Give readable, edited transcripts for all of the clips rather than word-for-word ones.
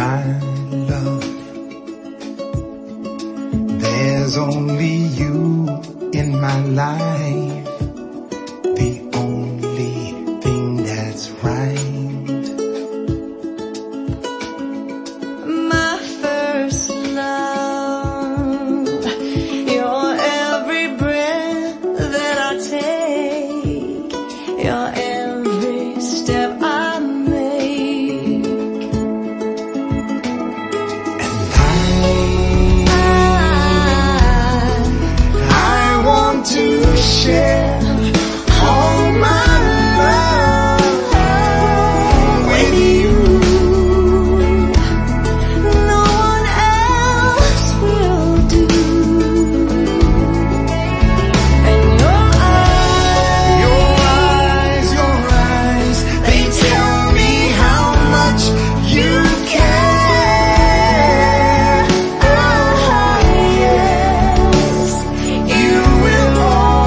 my love. There's only you in my life, the only thing that's right. My first love, you're every breath that I take, you're every step I make. I want to share all my love with you. No one else will do. And Your eyes, they tell me how much you care. yes, You will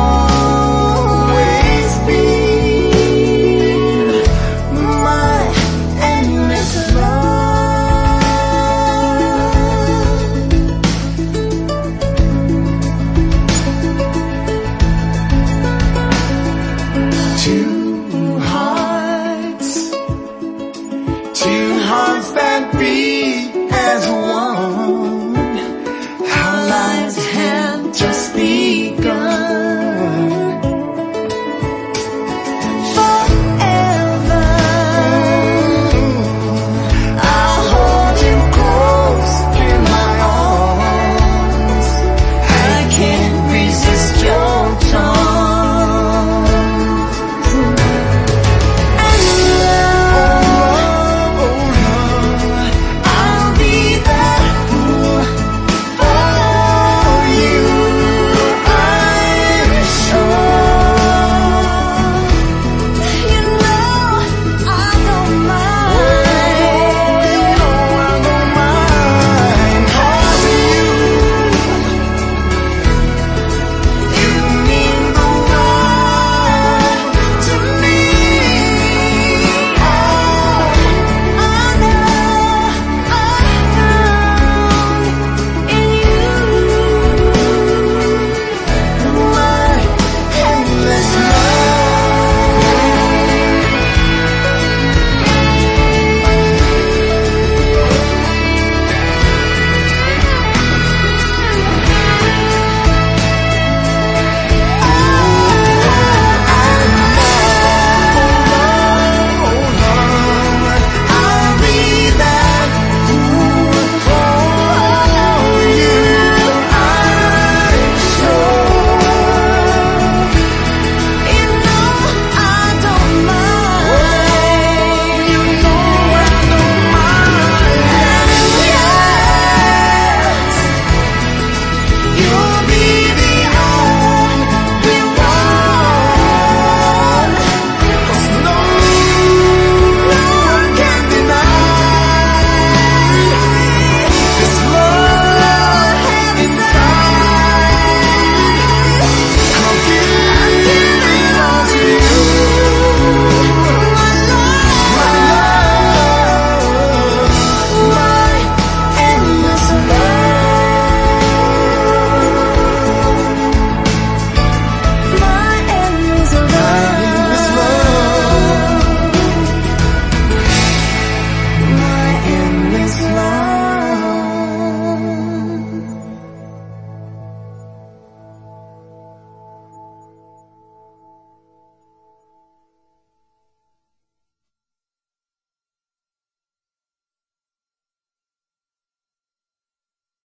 always be my endless love. to